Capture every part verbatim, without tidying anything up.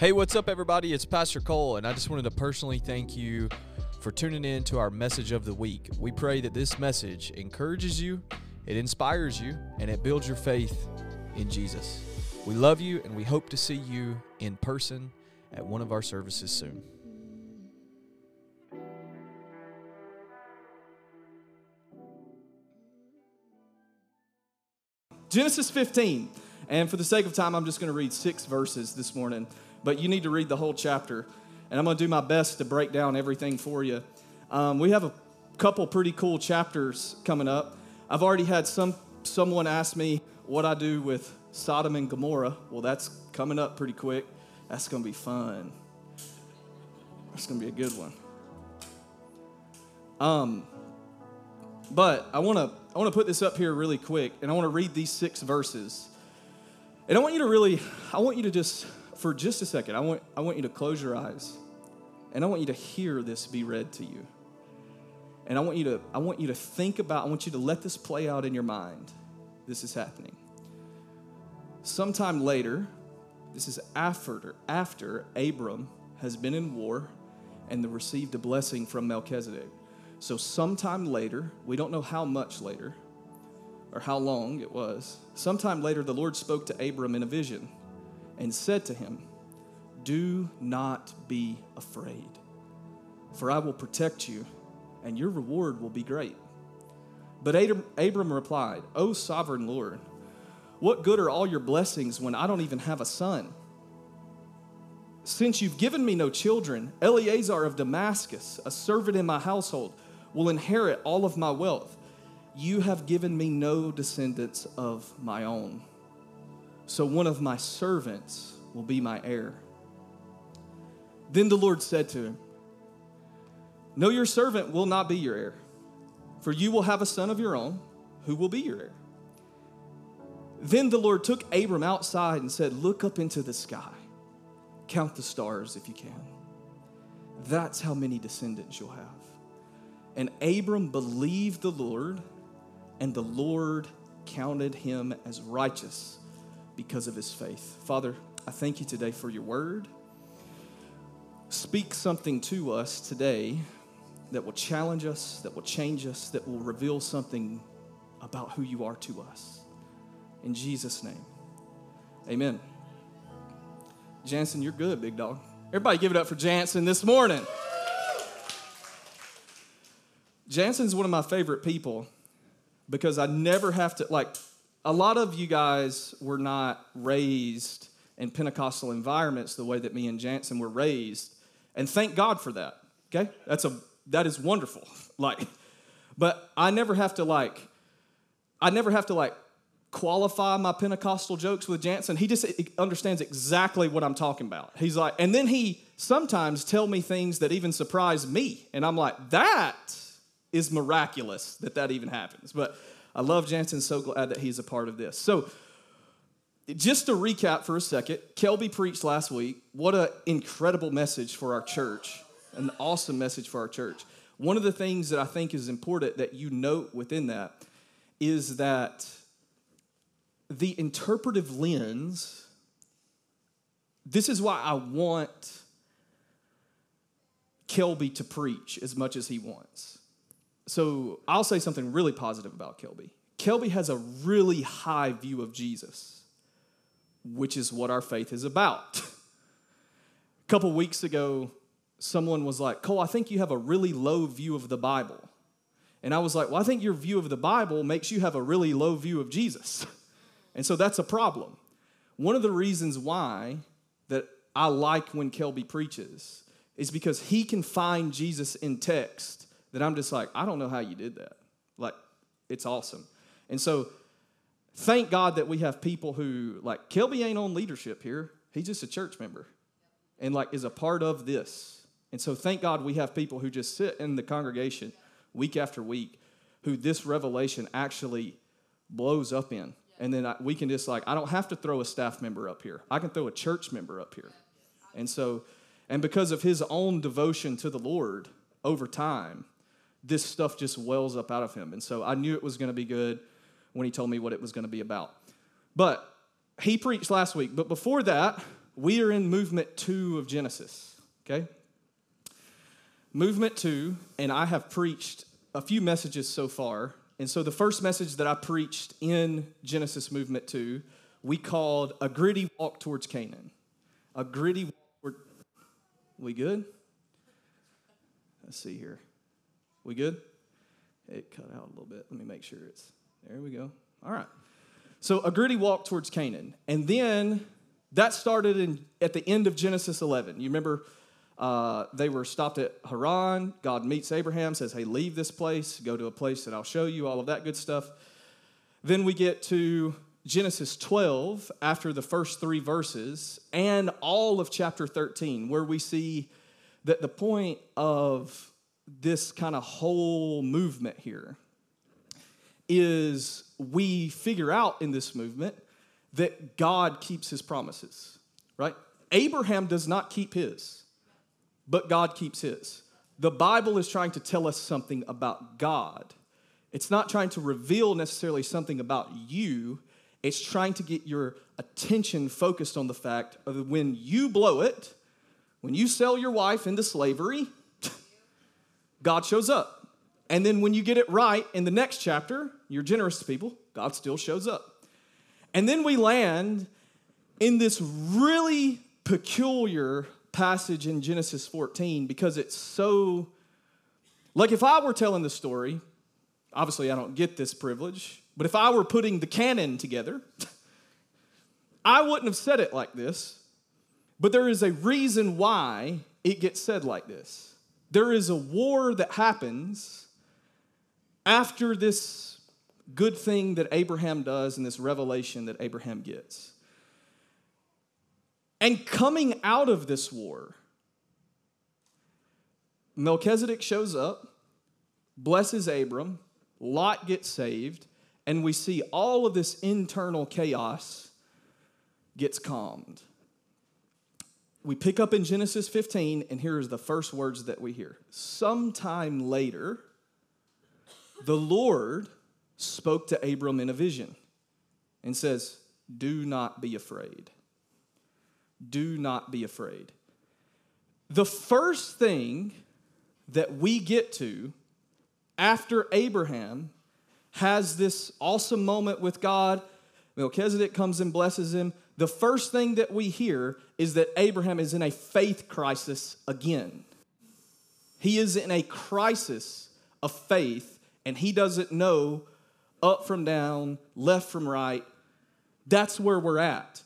Hey, what's up, everybody? It's Pastor Cole, and I just wanted to personally thank you for tuning in to our message of the week. We pray that this message encourages you, it inspires you, and it builds your faith in Jesus. We love you, and we hope to see you in person at one of our services soon. Genesis fifteen, and for the sake of time, I'm just going to read six verses this morning, but you need to read the whole chapter, and I'm going to do my best to break down everything for you. Um, we have a couple pretty cool chapters coming up. I've already had some someone ask me what I do with Sodom and Gomorrah. Well, that's coming up pretty quick. That's going to be fun. That's going to be a good one. Um, but I want to I want to put this up here really quick, and I want to read these six verses. And I want you to really, I want you to just, for just a second, I want I want you to close your eyes, and I want you to hear this be read to you. And I want you to I want you to think about, I want you to let this play out in your mind. This is happening. Sometime later, this is after after Abram has been in war and received a blessing from Melchizedek. So sometime later, we don't know how much later or how long it was, sometime later the Lord spoke to Abram in a vision and said to him, "Do not be afraid, for I will protect you, and your reward will be great." But Abram replied, "O sovereign Lord, what good are all your blessings when I don't even have a son? Since you've given me no children, Eleazar of Damascus, a servant in my household, will inherit all of my wealth. You have given me no descendants of my own, so one of my servants will be my heir." Then the Lord said to him, "No, your servant will not be your heir, for you will have a son of your own who will be your heir." Then the Lord took Abram outside and said, "Look up into the sky. Count the stars if you can. That's how many descendants you'll have." And Abram believed the Lord, and the Lord counted him as righteous because of his faith. Father, I thank you today for your word. Speak something to us today that will challenge us, that will change us, that will reveal something about who you are to us. In Jesus' name, amen. Jansen, you're good, big dog. Everybody give it up for Jansen this morning. Jansen's one of my favorite people because I never have to, like, a lot of you guys were not raised in Pentecostal environments the way that me and Jansen were raised, and thank God for that, okay? That's a, that is wonderful, like, but I never have to, like, I never have to, like, qualify my Pentecostal jokes with Jansen. He just understands exactly what I'm talking about. He's like, and then he sometimes tell me things that even surprise me, and I'm like, that is miraculous that that even happens. But I love Jansen, so glad that he's a part of this. So just to recap for a second, Kelby preached last week. What an incredible message for our church, an awesome message for our church. One of the things that I think is important that you note within that is that the interpretive lens, this is why I want Kelby to preach as much as he wants. So I'll say something really positive about Kelby. Kelby has a really high view of Jesus, which is what our faith is about. A couple weeks ago, someone was like, "Cole, I think you have a really low view of the Bible." And I was like, well, I think your view of the Bible makes you have a really low view of Jesus. And so that's a problem. One of the reasons why that I like when Kelby preaches is because he can find Jesus in text that I'm just like, I don't know how you did that. Like, it's awesome. And so thank God that we have people who, like, Kelby ain't on leadership here. He's just a church member and, like, is a part of this. And so thank God we have people who just sit in the congregation week after week who this revelation actually blows up in. And then I, we can just, like, I don't have to throw a staff member up here. I can throw a church member up here. And so, and because of his own devotion to the Lord over time, this stuff just wells up out of him. And so I knew it was going to be good when he told me what it was going to be about. But he preached last week. But before that, We are in movement two of Genesis, okay? Movement two, and I have preached a few messages so far. And so the first message that I preached in Genesis movement two, we called A Gritty Walk Towards Canaan. A gritty walk toward... We good? Let's see here. We good? It cut out a little bit. Let me make sure it's... There we go. All right. So a gritty walk towards Canaan. And then that started in at the end of Genesis eleven. You remember... Uh, they were stopped at Haran. God meets Abraham, says, hey, leave this place, go to a place that I'll show you, all of that good stuff. Then we get to Genesis twelve, after the first three verses, and all of chapter thirteen, where we see that the point of this kind of whole movement here is we figure out in this movement that God keeps his promises, right? Abraham does not keep his. But God keeps his. The Bible is trying to tell us something about God. It's not trying to reveal necessarily something about you. It's trying to get your attention focused on the fact of when you blow it, when you sell your wife into slavery, God shows up. And then when you get it right in the next chapter, you're generous to people, God still shows up. And then we land in this really peculiar passage in Genesis fourteen because it's so, like if I were telling the story, obviously I don't get this privilege, but if I were putting the canon together, I wouldn't have said it like this, but there is a reason why it gets said like this. There is a war that happens after this good thing that Abraham does and this revelation that Abraham gets. And coming out of this war, Melchizedek shows up, blesses Abram, Lot gets saved, and we see all of this internal chaos gets calmed. We pick up in Genesis fifteen, and here's the first words that we hear. Sometime later, the Lord spoke to Abram in a vision and says, do not be afraid. Do not be afraid. The first thing that we get to after Abraham has this awesome moment with God, Melchizedek comes and blesses him. The first thing that we hear is that Abraham is in a faith crisis again. He is in a crisis of faith, and he doesn't know up from down, left from right. That's where we're at.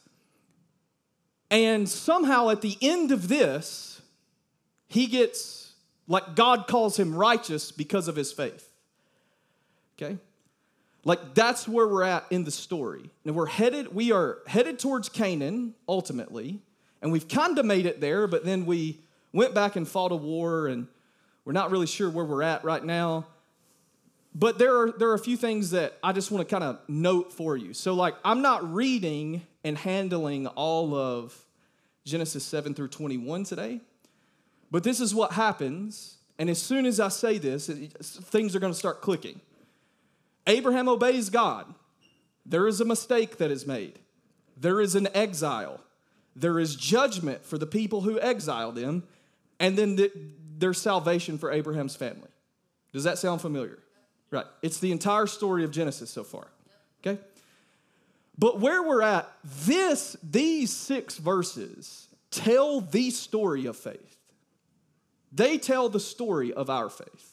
And somehow at the end of this, he gets, like God calls him righteous because of his faith. Okay? Like that's where we're at in the story. And we're headed, we are headed towards Canaan, ultimately. And we've kind of made it there, but then we went back and fought a war, and we're not really sure where we're at right now. But there are, there are a few things that I just want to kind of note for you. So like, I'm not reading and handling all of Genesis seven through twenty-one today. But this is what happens. And as soon as I say this, it, things are going to start clicking. Abraham obeys God. There is a mistake that is made. There is an exile. There is judgment for the people who exiled him. And then the, there's salvation for Abraham's family. Does that sound familiar? Right. It's the entire story of Genesis so far. Okay? But where we're at, this, these six verses tell the story of faith. They tell the story of our faith.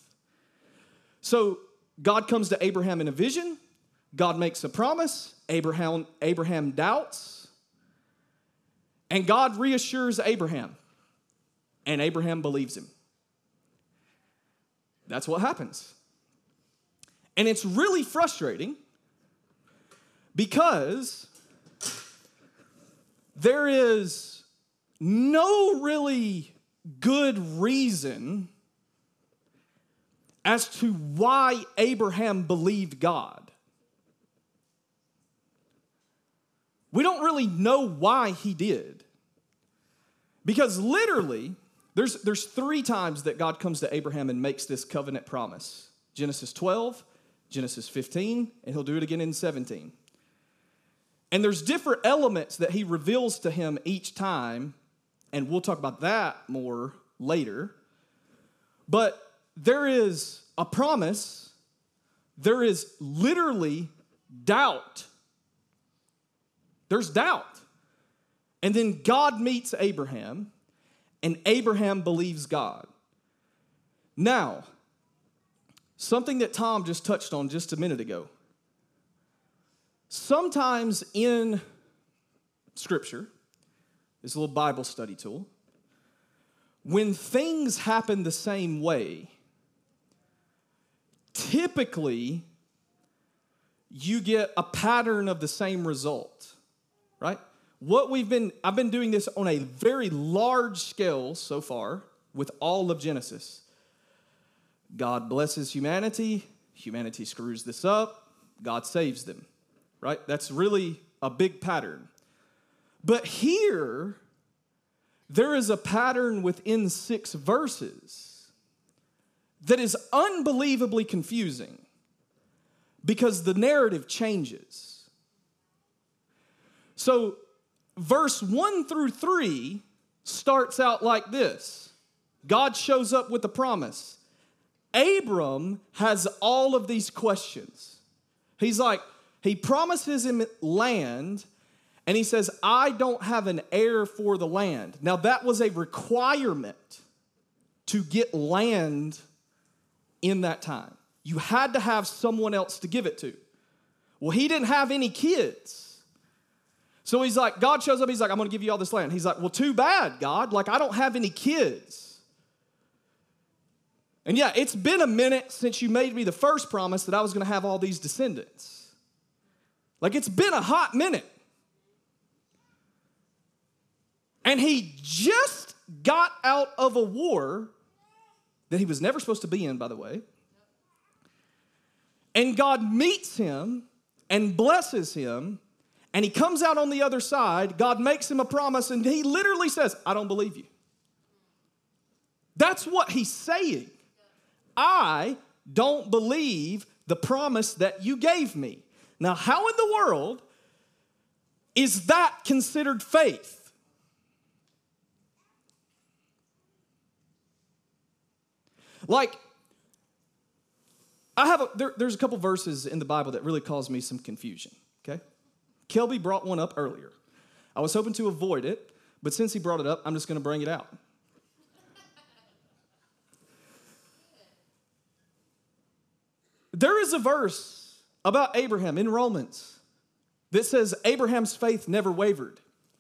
So God comes to Abraham in a vision. God makes a promise. Abraham, Abraham doubts. And God reassures Abraham. And Abraham believes him. That's what happens. And it's really frustrating because there is no really good reason as to why Abraham believed God. We don't really know why he did. Because literally, there's, there's three times that God comes to Abraham and makes this covenant promise. Genesis twelve, Genesis fifteen, and he'll do it again in seventeen. And there's different elements that he reveals to him each time, and we'll talk about that more later. But there is a promise. There is literally doubt. There's doubt. And then God meets Abraham, and Abraham believes God. Now, something that Tom just touched on just a minute ago. Sometimes in Scripture, this little Bible study tool, when things happen the same way, typically you get a pattern of the same result, right? What we've been, I've been doing this on a very large scale so far with all of Genesis. God blesses humanity, humanity screws this up, God saves them, right? That's really a big pattern. But here, there is a pattern within six verses that is unbelievably confusing because the narrative changes. So, verse one through three starts out like this. God shows up with a promise. Abram has all of these questions. He's like, he promises him land, and he says, I don't have an heir for the land. Now, that was a requirement to get land in that time. You had to have someone else to give it to. Well, he didn't have any kids. So he's like, God shows up, he's like, I'm going to give you all this land. He's like, well, too bad, God. Like, I don't have any kids. And yeah, it's been a minute since you made me the first promise that I was going to have all these descendants. Like, it's been a hot minute. And he just got out of a war that he was never supposed to be in, by the way. And God meets him and blesses him. And he comes out on the other side. God makes him a promise. And he literally says, I don't believe you. That's what he's saying. I don't believe the promise that you gave me. Now, how in the world is that considered faith? Like, I have a, there, there's a couple verses in the Bible that really cause me some confusion, okay? Kelby brought one up earlier. I was hoping to avoid it, but since he brought it up, I'm just going to bring it out. There is a verse about Abraham in Romans that says Abraham's faith never wavered.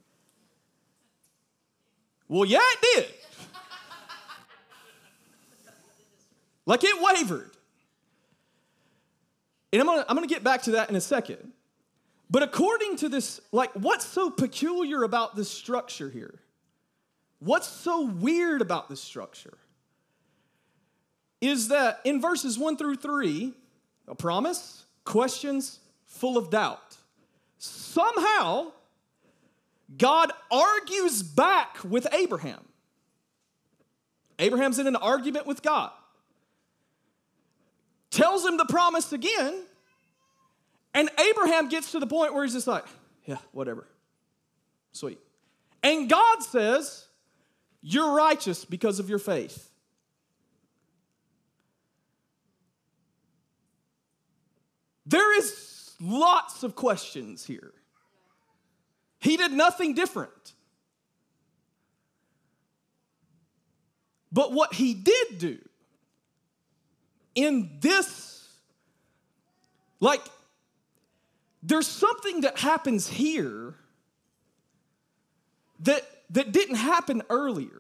Well, yeah, it did. Like, it wavered. And I'm gonna, I'm gonna get back to that in a second. But according to this, like, what's so peculiar about this structure here? What's so weird about this structure? Is that in verses one through three, a promise, questions, full of doubt. Somehow, God argues back with Abraham. Abraham's in an argument with God. Tells him the promise again, and Abraham gets to the point where he's just like, yeah, whatever. Sweet. And God says, you're righteous because of your faith. There is lots of questions here. He did nothing different. But what he did do in this, like, there's something that happens here that, that didn't happen earlier.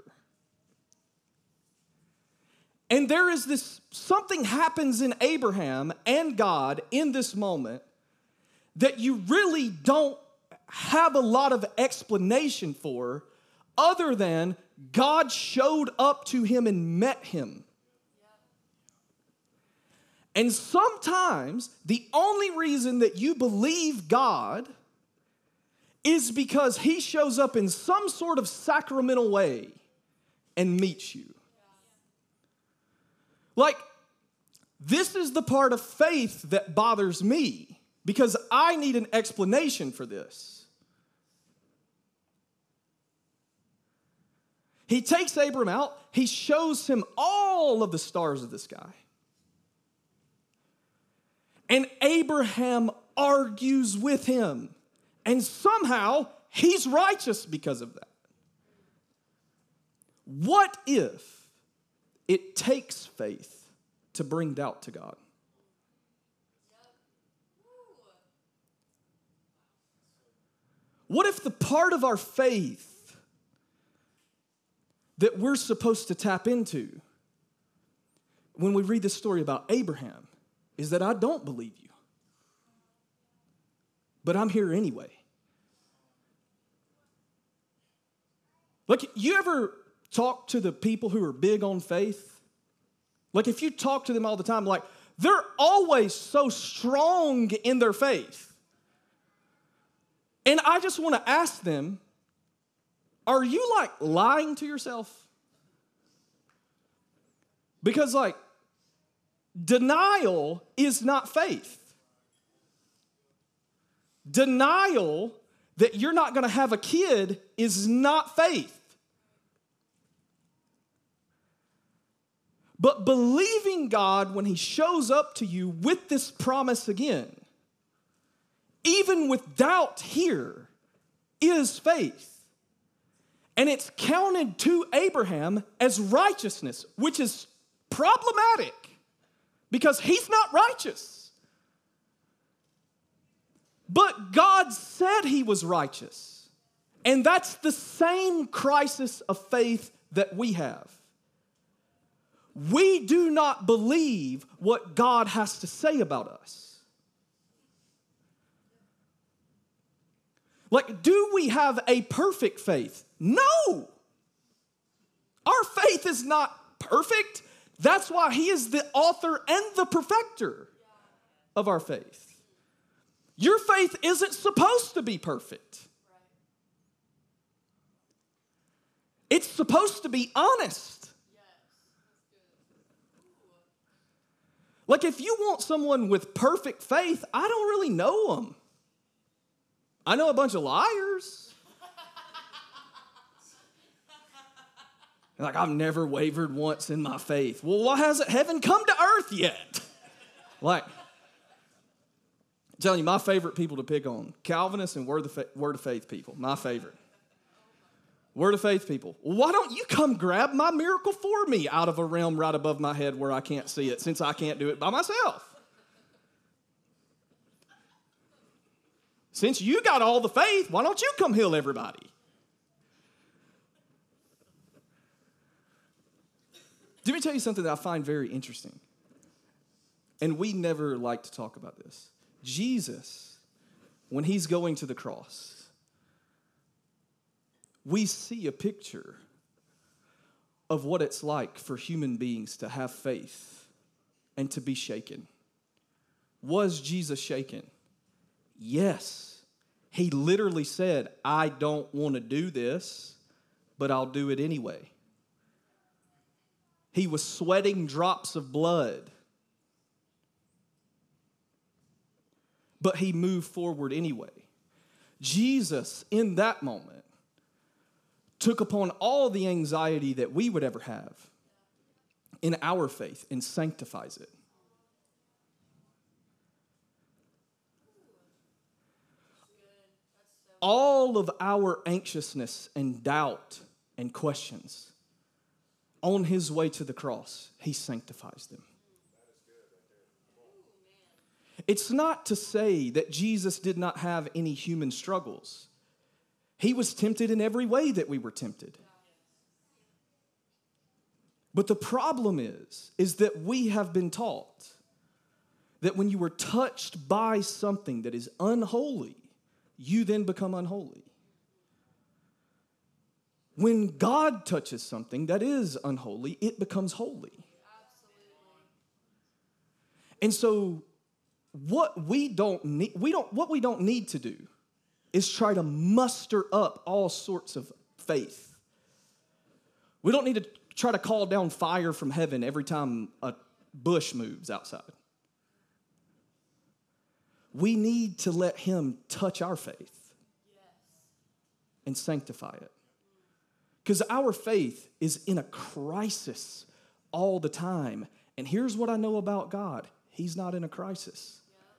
And there is this, something happens in Abraham and God in this moment that you really don't have a lot of explanation for other than God showed up to him and met him. And sometimes the only reason that you believe God is because he shows up in some sort of sacramental way and meets you. Like, this is the part of faith that bothers me. because I need an explanation for this. He takes Abram out. He shows him all of the stars of the sky. And Abraham argues with him. And somehow he's righteous because of that. What if it takes faith to bring doubt to God? What if the part of our faith that we're supposed to tap into when we read this story about Abraham is that I don't believe you, but I'm here anyway? Like, you ever talk to the people who are big on faith? Like, if you talk to them all the time, like, they're always so strong in their faith. And I just want to ask them, are you, like, lying to yourself? Because, like, denial is not faith. Denial that you're not going to have a kid is not faith. But believing God when he shows up to you with this promise again, even with doubt here, is faith. And it's counted to Abraham as righteousness, which is problematic because he's not righteous. But God said he was righteous. And that's the same crisis of faith that we have. We do not believe what God has to say about us. Like, do we have a perfect faith? No. Our faith is not perfect. That's why he is the author and the perfecter of our faith. Your faith isn't supposed to be perfect. It's supposed to be honest. Like, if you want someone with perfect faith, I don't really know them. I know a bunch of liars. Like, I've never wavered once in my faith. Well, why hasn't heaven come to earth yet? Like, I'm telling you, my favorite people to pick on, Calvinists and Word of, Fa- Word of Faith people, my favorite. Word of Faith people. Why don't you come grab my miracle for me out of a realm right above my head where I can't see it, since I can't do it by myself? Since you got all the faith, why don't you come heal everybody? Let me tell you something that I find very interesting. And we never like to talk about this. Jesus, when he's going to the cross, we see a picture of what it's like for human beings to have faith and to be shaken. Was Jesus shaken? Yes. He literally said, I don't want to do this, but I'll do it anyway. He was sweating drops of blood, but he moved forward anyway. Jesus, in that moment, took upon all the anxiety that we would ever have in our faith and sanctifies it. All of our anxiousness and doubt and questions, on his way to the cross, he sanctifies them. It's not to say that Jesus did not have any human struggles. He was tempted in every way that we were tempted. But the problem is, is that we have been taught that when you are touched by something that is unholy, you then become unholy. When God touches something that is unholy, it becomes holy. And so what we don't need, we don't, what we don't need to do is try to muster up all sorts of faith. We don't need to try to call down fire from heaven every time a bush moves outside. we need to let him touch our faith and sanctify it. Because our faith is in a crisis all the time. And here's what I know about God. He's not in a crisis.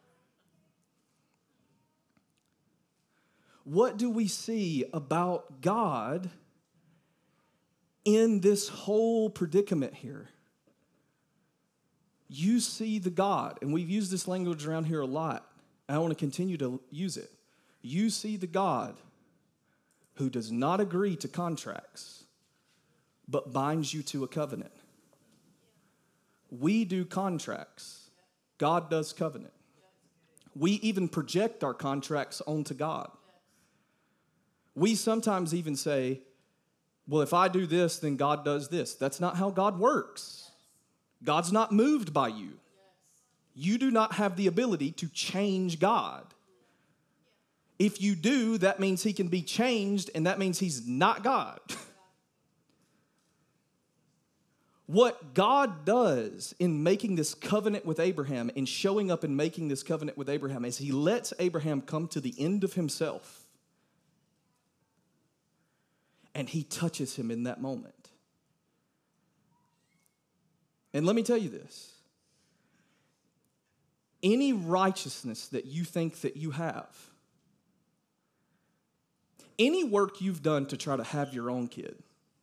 What do we see about God in this whole predicament here? You see the God, and we've used this language around here a lot, and I want to continue to use it. You see the God who does not agree to contracts, but binds you to a covenant. We do contracts. God does covenant. We even project our contracts onto God. We sometimes even say, well, if I do this, then God does this. That's not how God works. God's not moved by you. You do not have the ability to change God. If you do, that means he can be changed, and that means he's not God. What God does in making this covenant with Abraham, in showing up and making this covenant with Abraham, is he lets Abraham come to the end of himself. And he touches him in that moment. And let me tell you this. Any righteousness that you think that you have, any work you've done to try to have your own kid,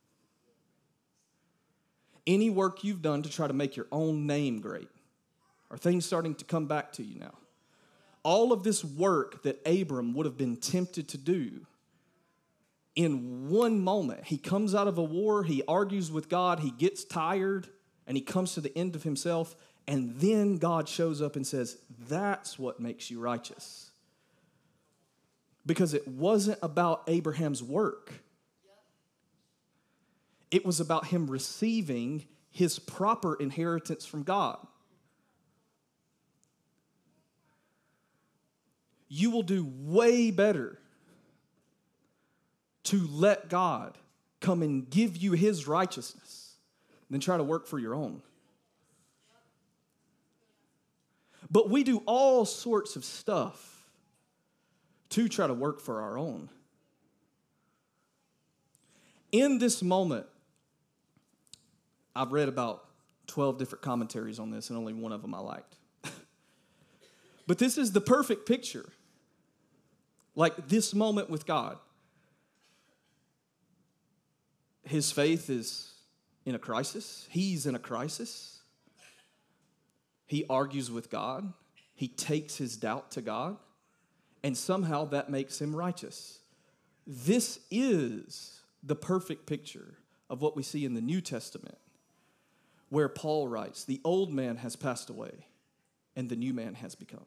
any work you've done to try to make your own name great, are things starting to come back to you now? All of this work that Abram would have been tempted to do, in one moment, he comes out of a war, he argues with God, he gets tired, and he comes to the end of himself, and then God shows up and says, that's what makes you righteous. Because it wasn't about Abraham's work. It was about him receiving his proper inheritance from God. You will do way better to let God come and give you his righteousness than try to work for your own. But we do all sorts of stuff to try to work for our own. In this moment, I've read about twelve different commentaries on this, and only one of them I liked. But this is the perfect picture. Like this moment with God. His faith is in a crisis. He's in a crisis. He argues with God. He takes his doubt to God. And somehow that makes him righteous. This is the perfect picture of what we see in the New Testament, where Paul writes, the old man has passed away, and the new man has become.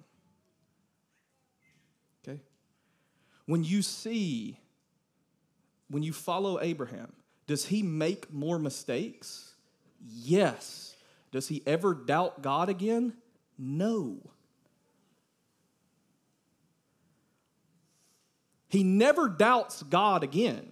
Okay? When you see, when you follow Abraham, does he make more mistakes? Yes. Does he ever doubt God again? No. He never doubts God again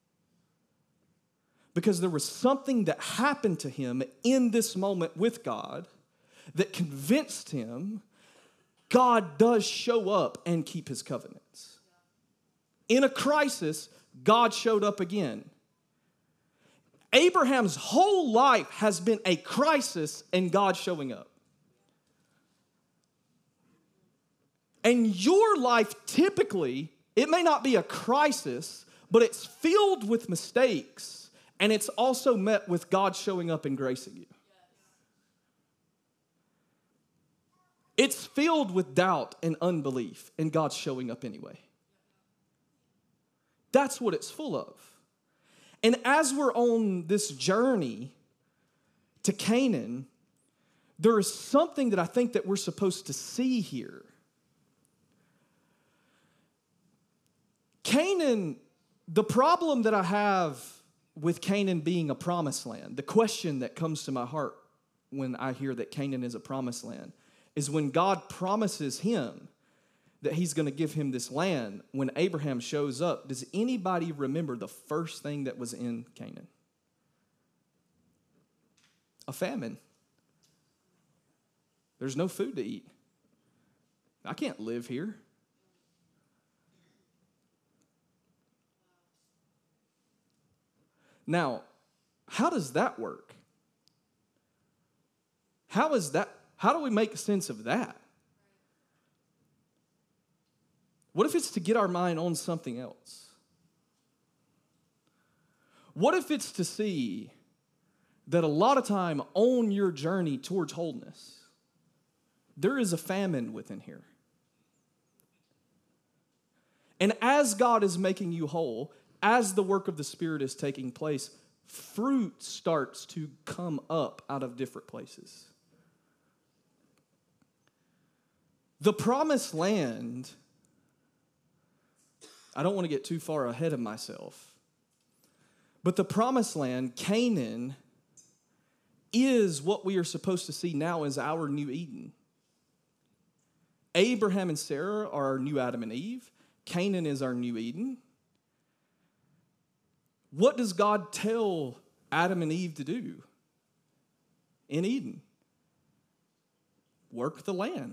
because there was something that happened to him in this moment with God that convinced him God does show up and keep his covenants. In a crisis, God showed up again. Abraham's whole life has been a crisis and God showing up. And your life typically, it may not be a crisis, but it's filled with mistakes, and it's also met with God showing up and gracing you. It's filled with doubt and unbelief, and God showing up anyway. That's what it's full of. And as we're on this journey to Canaan, there is something that I think that we're supposed to see here. Canaan, the problem that I have with Canaan being a promised land, the question that comes to my heart when I hear that Canaan is a promised land, is when God promises him that he's going to give him this land, when Abraham shows up, does anybody remember the first thing that was in Canaan? A famine. There's no food to eat. I can't live here. Now, how does that work? How is that? How do we make sense of that? What if it's to get our mind on something else? What if it's to see that a lot of time on your journey towards wholeness, there is a famine within here? And as God is making you whole, as the work of the Spirit is taking place, fruit starts to come up out of different places. The promised land, I don't want to get too far ahead of myself, but the promised land, Canaan, is what we are supposed to see now as our new Eden. Abraham and Sarah are our new Adam and Eve. Canaan is our new Eden. What does God tell Adam and Eve to do in Eden? Work the land.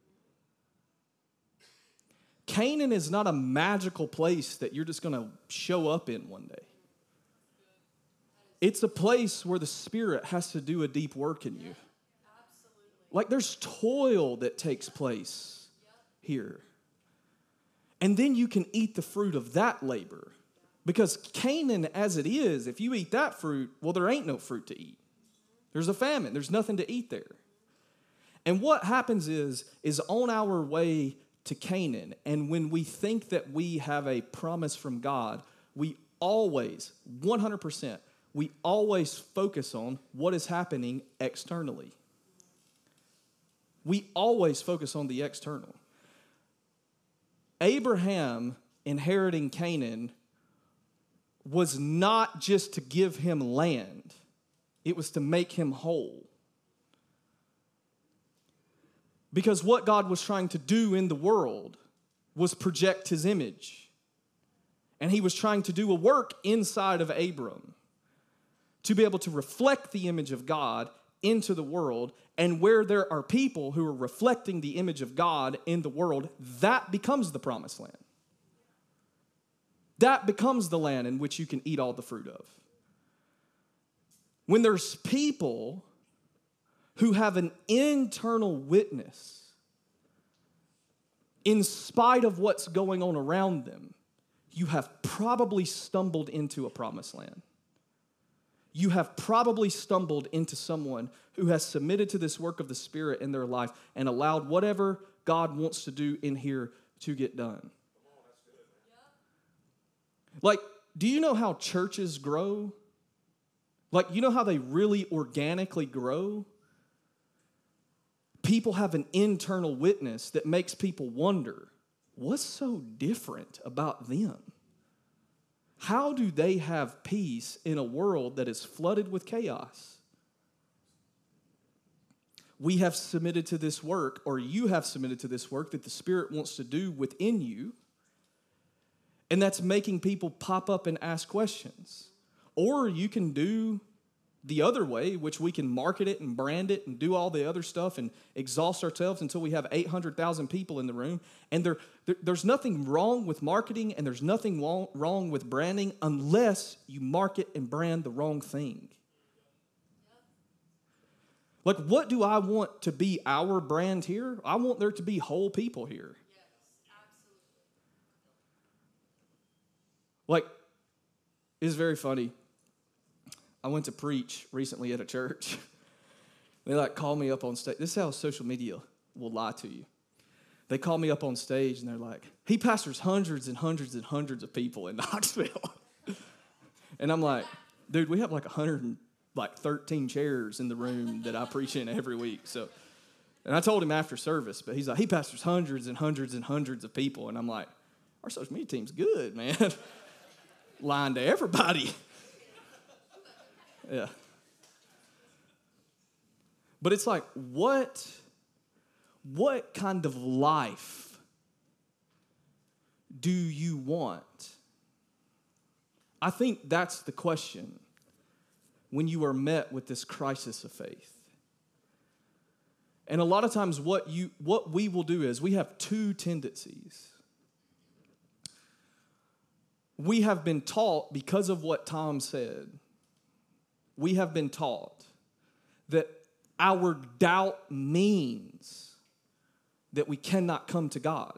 Canaan is not a magical place that you're just going to show up in one day. It's a place where the Spirit has to do a deep work in you. Like there's toil that takes place here. And then you can eat the fruit of that labor. Because Canaan, as it is, if you eat that fruit, well, there ain't no fruit to eat. There's a famine. There's nothing to eat there. And what happens is, is on our way to Canaan, and when we think that we have a promise from God, we always, one hundred percent, we always focus on what is happening externally. We always focus on the external. Abraham inheriting Canaan was not just to give him land. It was to make him whole. Because what God was trying to do in the world was project his image. And he was trying to do a work inside of Abram to be able to reflect the image of God into the world. And where there are people who are reflecting the image of God in the world, that becomes the promised land. That becomes the land in which you can eat all the fruit of. When there's people who have an internal witness, in spite of what's going on around them, you have probably stumbled into a promised land. You have probably stumbled into someone who has submitted to this work of the Spirit in their life and allowed whatever God wants to do in here to get done. Like, do you know how churches grow? Like, you know how they really organically grow? People have an internal witness that makes people wonder, what's so different about them? How do they have peace in a world that is flooded with chaos? We have submitted to this work, or you have submitted to this work that the Spirit wants to do within you, and that's making people pop up and ask questions. Or you can do the other way, which we can market it and brand it and do all the other stuff and exhaust ourselves until we have eight hundred thousand people in the room. And there, there, there's nothing wrong with marketing and there's nothing wrong, wrong with branding unless you market and brand the wrong thing. Like, what do I want to be our brand here? I want there to be whole people here. Yes, absolutely. Like, it's very funny. I went to preach recently at a church. They like call me up on stage. This is how social media will lie to you. They call me up on stage and they're like, he pastors hundreds and hundreds and hundreds of people in Knoxville. And I'm like, dude, we have like one hundred thirteen chairs in the room that I preach in every week. So, and I told him after service, but he's like, he pastors hundreds and hundreds and hundreds of people. And I'm like, our social media team's good, man. Lying to everybody. Yeah. But it's like, what, what kind of life do you want? I think that's the question when you are met with this crisis of faith. And a lot of times what you what we will do is we have two tendencies. We have been taught, because of what Tom said, we have been taught that our doubt means that we cannot come to God.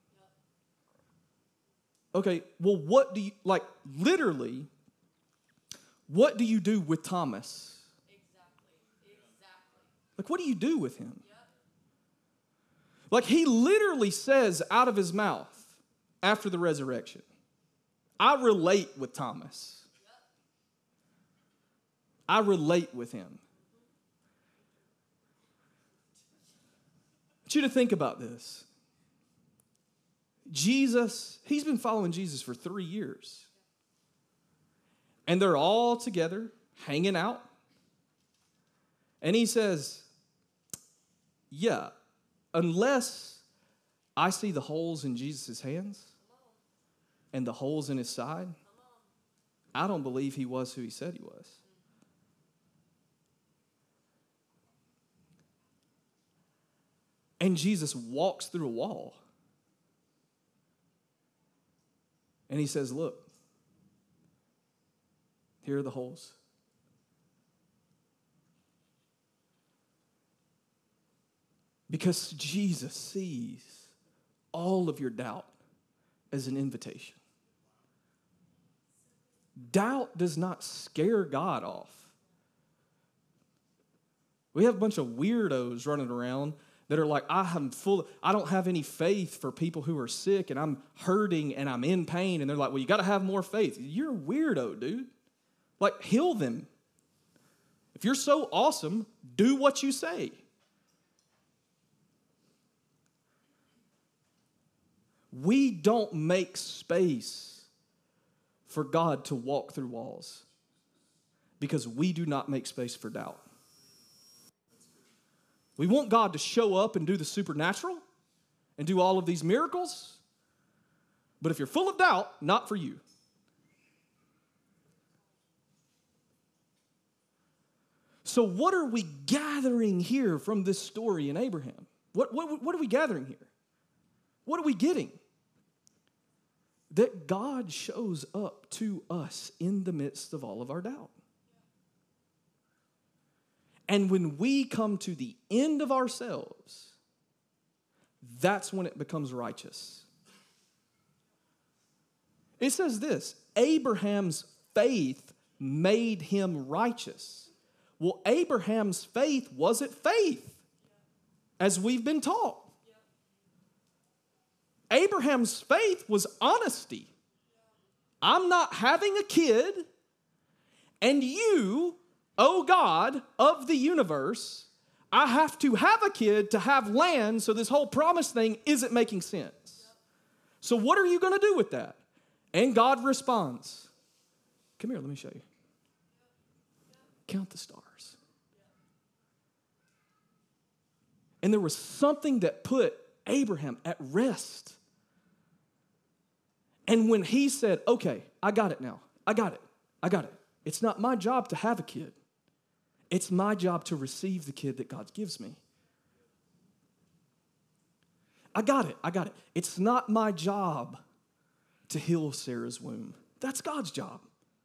Okay, well, what do you, like, literally, what do you do with Thomas? Exactly, exactly. Like, what do you do with him? Yep. Like, he literally says out of his mouth after the resurrection, I relate with Thomas. Yep. I relate with him. I want you to think about this. Jesus, he's been following Jesus for three years. And they're all together, hanging out. And he says, yeah, unless I see the holes in Jesus' hands and the holes in his side, I don't believe he was who he said he was. And Jesus walks through a wall. And he says, look, here are the holes. Because Jesus sees all of your doubt as an invitation. Doubt does not scare God off. We have a bunch of weirdos running around that are like, I am full, I don't have any faith for people who are sick and I'm hurting and I'm in pain. And they're like, well, you got to have more faith. You're a weirdo, dude. Like, heal them. If you're so awesome, do what you say. We don't make space for God to walk through walls because we do not make space for doubt. We want God to show up and do the supernatural and do all of these miracles. But if you're full of doubt, not for you. So what are we gathering here from this story in Abraham? What, what, what are we gathering here? What are we getting? That God shows up to us in the midst of all of our doubt. And when we come to the end of ourselves, that's when it becomes righteous. It says this, Abraham's faith made him righteous. Well, Abraham's faith wasn't faith, as we've been taught. Abraham's faith was honesty. I'm not having a kid, and you, oh God of the universe, I have to have a kid to have land, so this whole promise thing isn't making sense. So what are you going to do with that? And God responds, come here, let me show you. Count the stars. And there was something that put Abraham at rest. And when he said, okay, I got it now. I got it. I got it. It's not my job to have a kid. It's my job to receive the kid that God gives me. I got it. I got it. It's not my job to heal Sarah's womb. That's God's job.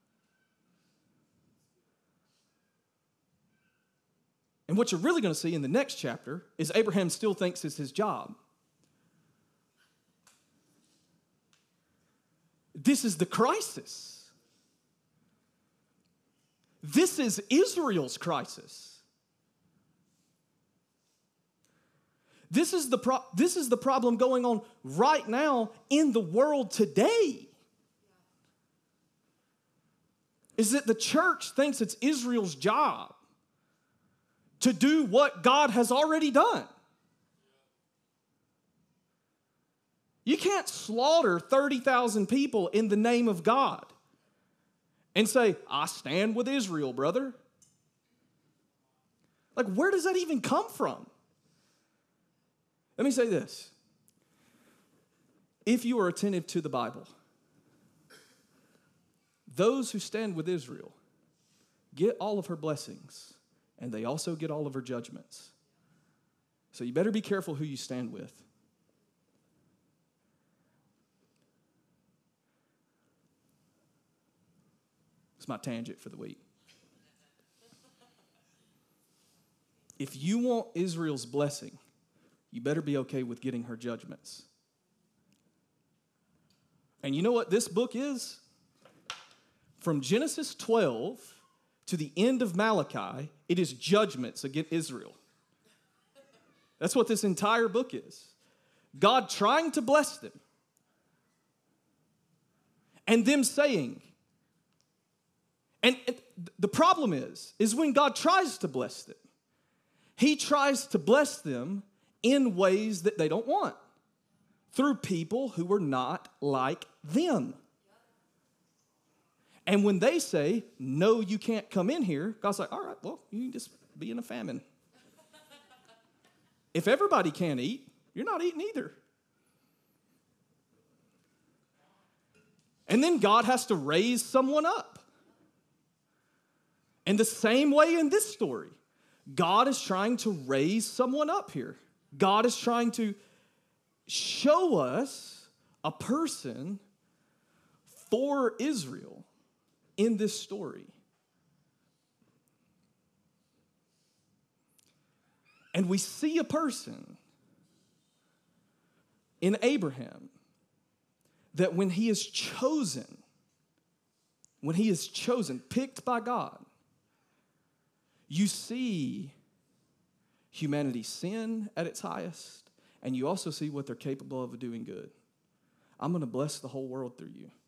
And what you're really going to see in the next chapter is Abraham still thinks it's his job. This is the crisis. This is Israel's crisis. This is the pro- this is the problem going on right now in the world today. Is that the church thinks it's Israel's job to do what God has already done. You can't slaughter thirty thousand people in the name of God and say, I stand with Israel, brother. Like, where does that even come from? Let me say this. If you are attentive to the Bible, those who stand with Israel get all of her blessings, and they also get all of her judgments. So you better be careful who you stand with. It's my tangent for the week. If you want Israel's blessing, you better be okay with getting her judgments. And you know what this book is? From Genesis twelve to the end of Malachi, it is judgments against Israel. That's what this entire book is. God trying to bless them. And them saying, and the problem is, is when God tries to bless them, He tries to bless them in ways that they don't want, through people who are not like them. And when they say, no, you can't come in here, God's like, all right, well, you can just be in a famine. If everybody can't eat, you're not eating either. And then God has to raise someone up. And the same way in this story, God is trying to raise someone up here. God is trying to show us a person for Israel in this story. And we see a person in Abraham that when he is chosen, when he is chosen, picked by God, you see humanity's sin at its highest, and you also see what they're capable of doing good. I'm going to bless the whole world through you.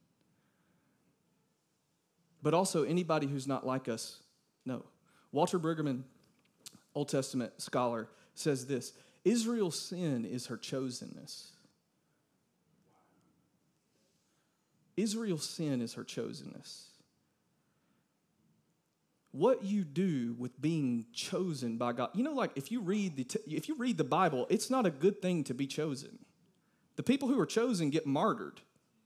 But also anybody who's not like us, no. Walter Brueggemann, Old Testament scholar, says this: Israel's sin is her chosenness. Israel's sin is her chosenness. What you do with being chosen by God, you know, like if you read the t- if you read the Bible, it's not a good thing to be chosen. The people who are chosen get martyred.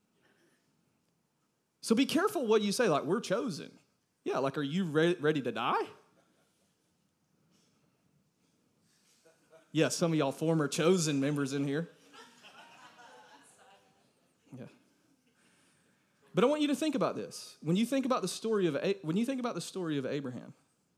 So be careful what you say, like, we're chosen. Yeah, like, are you re- ready to die? Yeah, some of y'all former chosen members in here. Yeah. But I want you to think about this. When you think about the story of when you think about the story of Abraham,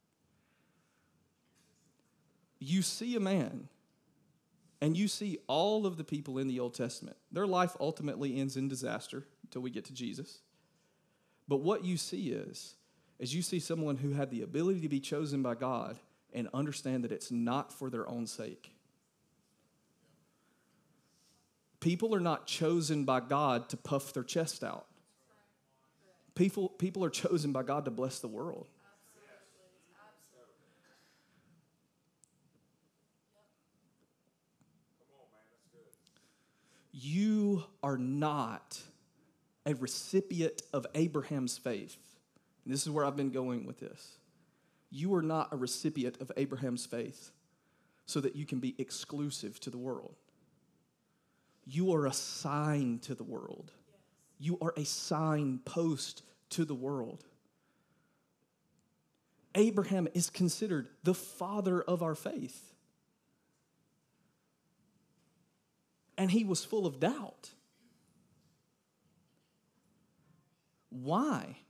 you see a man, and you see all of the people in the Old Testament. Their life ultimately ends in disaster until we get to Jesus. But what you see is, is you see someone who had the ability to be chosen by God and understand that it's not for their own sake. People are not chosen by God to puff their chest out. People, people are chosen by God to bless the world. You are not a recipient of Abraham's faith. And this is where I've been going with this. You are not a recipient of Abraham's faith so that you can be exclusive to the world. You are a sign to the world. You are a signpost to the world. Abraham is considered the father of our faith. And he was full of doubt. Why?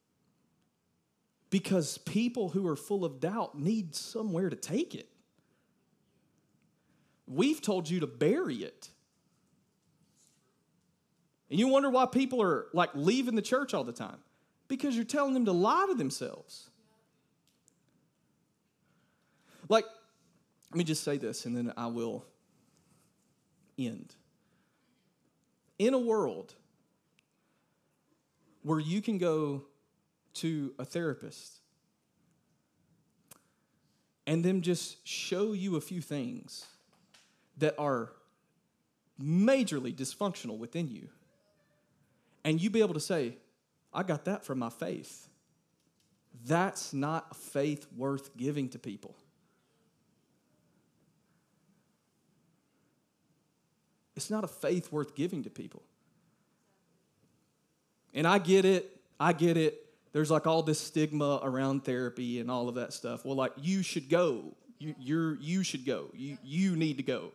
Because people who are full of doubt need somewhere to take it. We've told you to bury it. And you wonder why people are like leaving the church all the time. Because you're telling them to lie to themselves. Like, let me just say this and then I will end. In a world where you can go to a therapist and them just show you a few things that are majorly dysfunctional within you, and you be able to say, I got that from my faith. That's not a faith worth giving to people. It's not a faith worth giving to people. And I get it. I get it. There's like all this stigma around therapy and all of that stuff. Well, like, you should go You, you're, you should go. You, you need to go.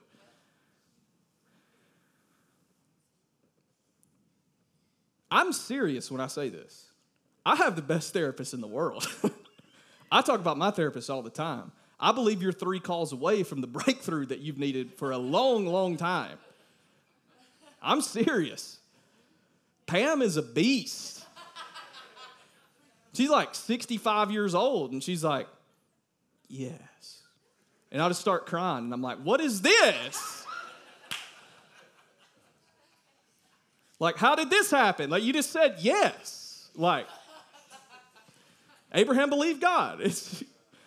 I'm serious when I say this. I have the best therapist in the world. I talk about my therapist all the time. I believe you're three calls away from the breakthrough that you've needed for a long, long time. I'm serious. Pam is a beast. She's like sixty-five years old, and she's like, yes. And I'll just start crying, and I'm like, what is this? Like, how did this happen? Like, you just said yes. Like, Abraham believed God. It's...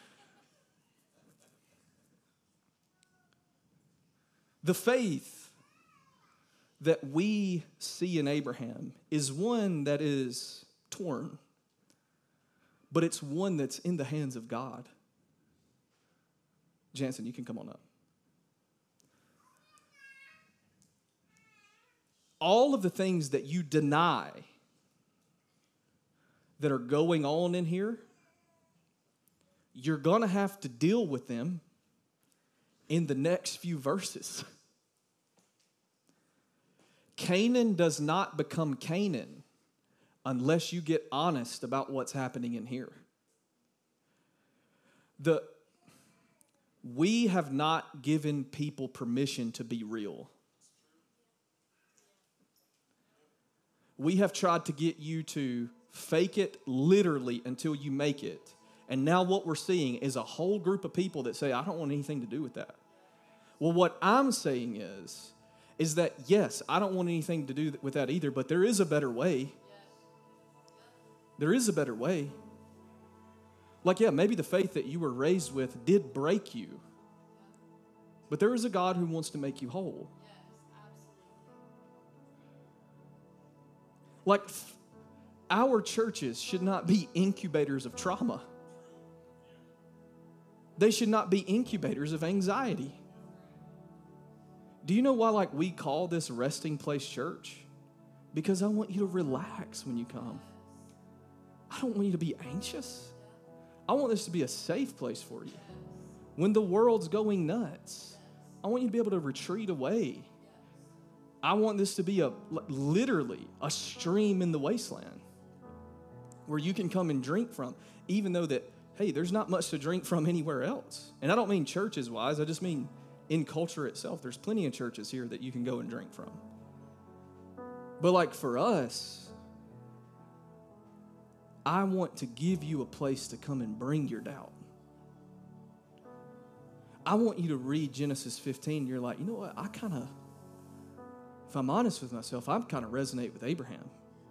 The faith that we see in Abraham is one that is torn, but it's one that's in the hands of God. Jansen, you can come on up. All of the things that you deny that are going on in here, you're going to have to deal with them in the next few verses. Canaan does not become Canaan unless you get honest about what's happening in here. The, we have not given people permission to be real. We have tried to get you to fake it literally until you make it. And now what we're seeing is a whole group of people that say, I don't want anything to do with that. Well, what I'm saying is, is that, yes, I don't want anything to do with that either, but there is a better way. There is a better way. Like, yeah, maybe the faith that you were raised with did break you, but there is a God who wants to make you whole. Like, our churches should not be incubators of trauma. They should not be incubators of anxiety. Do you know why, like, we call this Resting Place Church? Because I want you to relax when you come. I don't want you to be anxious. I want this to be a safe place for you. When the world's going nuts, I want you to be able to retreat away. I want this to be a literally a stream in the wasteland where you can come and drink from, even though that, hey, there's not much to drink from anywhere else. And I don't mean churches-wise. I just mean in culture itself. There's plenty of churches here that you can go and drink from. But like for us, I want to give you a place to come and bring your doubt. I want you to read Genesis fifteen. You're like, you know what? I kind of, if I'm honest with myself, I kind of resonate with Abraham.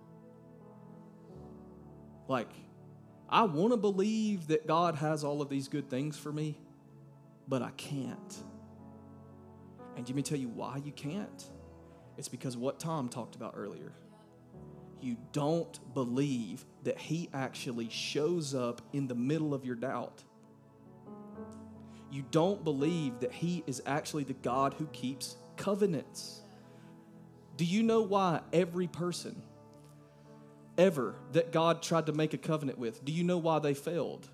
Like, I want to believe that God has all of these good things for me, but I can't. And let me tell you why you can't. It's because of what Tom talked about earlier. You don't believe that he actually shows up in the middle of your doubt. You don't believe that he is actually the God who keeps covenants. Do you know why every person ever that God tried to make a covenant with, do you know why they failed?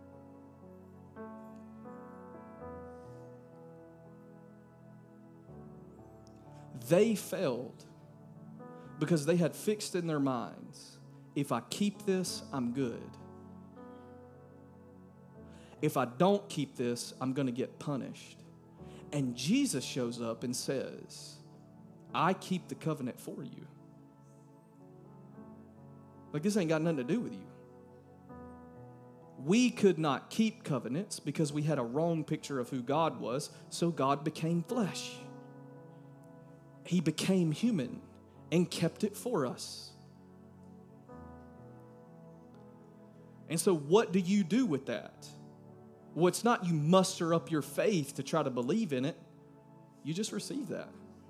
They failed because they had fixed in their minds, if I keep this, I'm good. If I don't keep this, I'm going to get punished. And Jesus shows up and says, I keep the covenant for you. Like, this ain't got nothing to do with you. We could not keep covenants because we had a wrong picture of who God was, so God became flesh. He became human and kept it for us. And so what do you do with that? Well, it's not you muster up your faith to try to believe in it. You just receive that.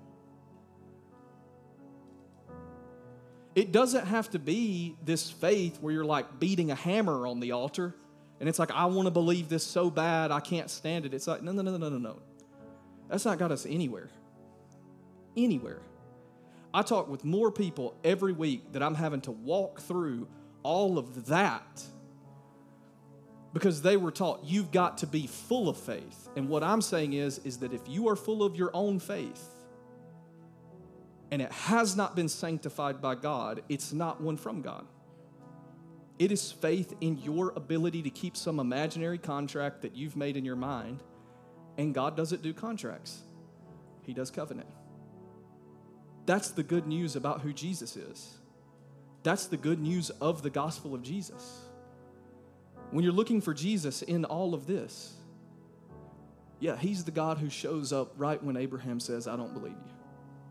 It doesn't have to be this faith where you're like beating a hammer on the altar and it's like, I want to believe this so bad, I can't stand it. It's like, no, no, no, no, no, no. That's not got us anywhere. Anywhere. I talk with more people every week that I'm having to walk through all of that Because they were taught you've got to be full of faith. And what I'm saying is, is that if you are full of your own faith and it has not been sanctified by God, it's not one from God. It is faith in your ability to keep some imaginary contract that you've made in your mind. And God doesn't do contracts. He does covenant. That's the good news about who Jesus is. That's the good news of the gospel of Jesus. When you're looking for Jesus in all of this, yeah, he's the God who shows up right when Abraham says, I don't believe you.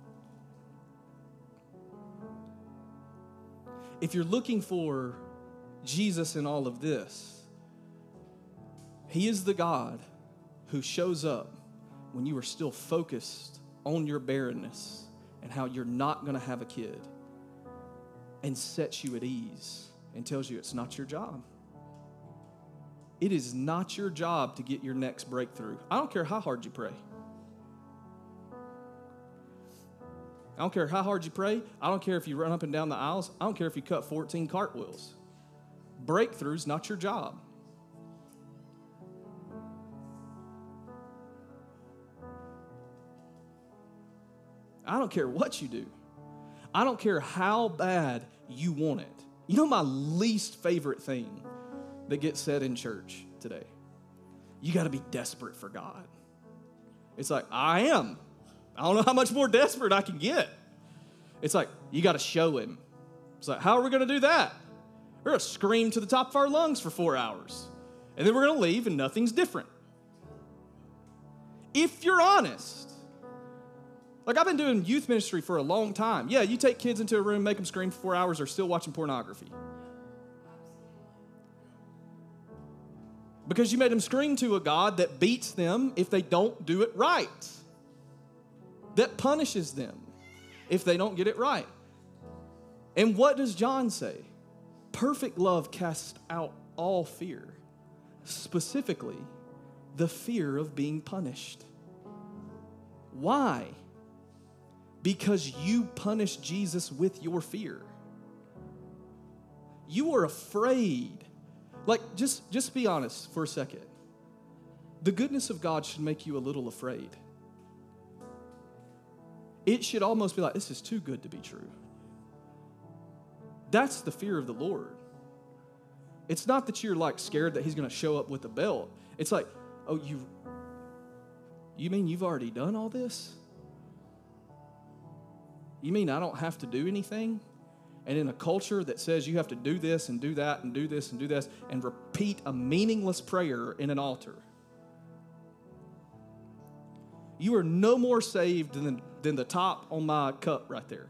If you're looking for Jesus in all of this, he is the God who shows up when you are still focused on your barrenness and how you're not going to have a kid, and sets you at ease and tells you it's not your job. It is not your job to get your next breakthrough. I don't care how hard you pray. I don't care how hard you pray. I don't care if you run up and down the aisles. I don't care if you cut fourteen cartwheels. Breakthrough's not your job. I don't care what you do. I don't care how bad you want it. You know my least favorite thing that gets said in church today? You got to be desperate for God. It's like, I am. I don't know how much more desperate I can get. It's like, you got to show him. It's like, how are we going to do that? We're going to scream to the top of our lungs for four hours. And then we're going to leave and nothing's different. If you're honest. Like, I've been doing youth ministry for a long time. Yeah, you take kids into a room, make them scream for four hours, they're still watching pornography. Because you made them scream to a God that beats them if they don't do it right. That punishes them if they don't get it right. And what does John say? Perfect love casts out all fear. Specifically, the fear of being punished. Why? Because you punished Jesus with your fear. You are afraid. Like, just, just be honest for a second. The goodness of God should make you a little afraid. It should almost be like, this is too good to be true. That's the fear of the Lord. It's not that you're like scared that he's going to show up with a belt. It's like, oh, you, you mean you've already done all this? You mean I don't have to do anything? And in a culture that says you have to do this and do that and do this and do this and repeat a meaningless prayer in an altar, you are no more saved than, than the top on my cup right there.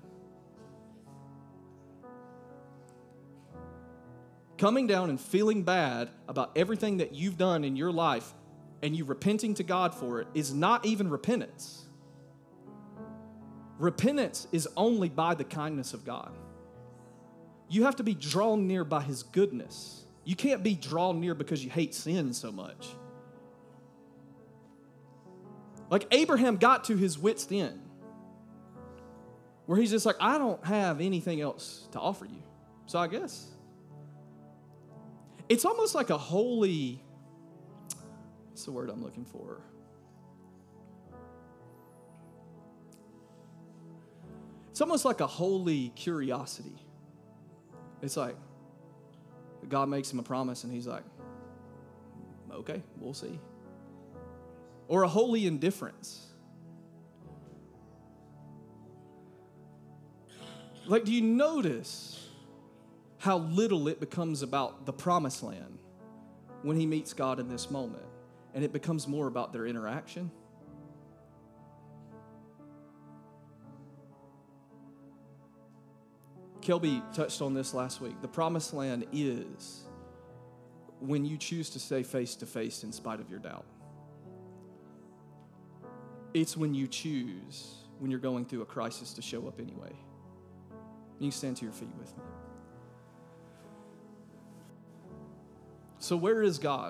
Coming down and feeling bad about everything that you've done in your life and you repenting to God for it is not even repentance. Repentance is only by the kindness of God. You have to be drawn near by his goodness. You can't be drawn near because you hate sin so much. Like Abraham got to his wit's end, where he's just like, I don't have anything else to offer you. So I guess. It's almost like a holy, what's the word I'm looking for? It's almost like a holy curiosity. It's like God makes him a promise and he's like, okay, we'll see. Or a holy indifference. Like, do you notice how little it becomes about the promised land when he meets God in this moment? And it becomes more about their interaction. Kelby touched on this last week. The promised land is when you choose to stay face to face in spite of your doubt. It's when you choose, when you're going through a crisis, to show up anyway. You can stand to your feet with me. So where is God?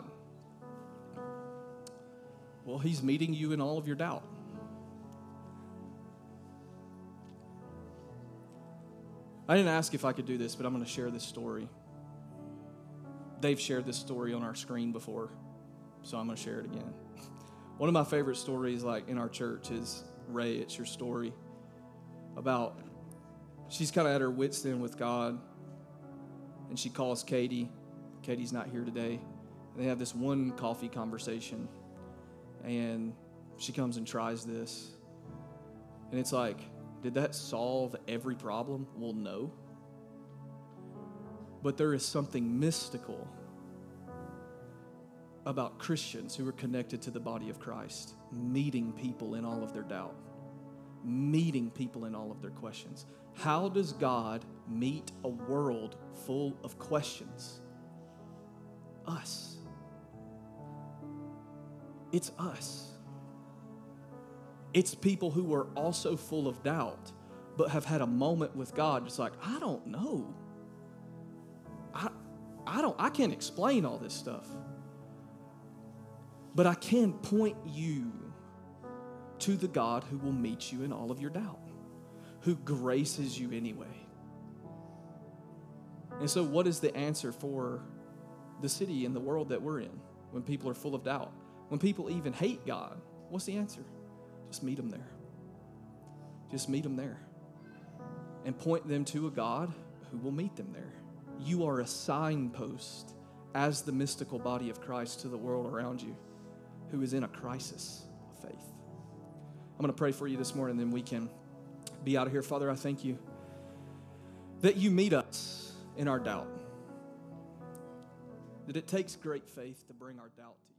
Well, he's meeting you in all of your doubt. I didn't ask if I could do this, but I'm going to share this story. they've shared this story on our screen before, so I'm going to share it again. One of my favorite stories, like in our church, is Ray. It's your story about she's kind of at her wit's end with God, and she calls Katie. Katie's not here today. And they have this one coffee conversation, and she comes and tries this, and it's like, did that solve every problem? Well, no. But there is something mystical about Christians who are connected to the body of Christ, meeting people in all of their doubt, meeting people in all of their questions. How does God meet a world full of questions? Us. It's us. It's people who are also full of doubt, but have had a moment with God. It's like, I don't know. I, I don't, I can't explain all this stuff. But I can point you to the God who will meet you in all of your doubt, who graces you anyway. And so what is the answer for the city and the world that we're in when people are full of doubt? When people even hate God, what's the answer? Just meet them there. Just meet them there. And point them to a God who will meet them there. You are a signpost as the mystical body of Christ to the world around you who is in a crisis of faith. I'm going to pray for you this morning, then we can be out of here. Father, I thank you that you meet us in our doubt, that it takes great faith to bring our doubt to you.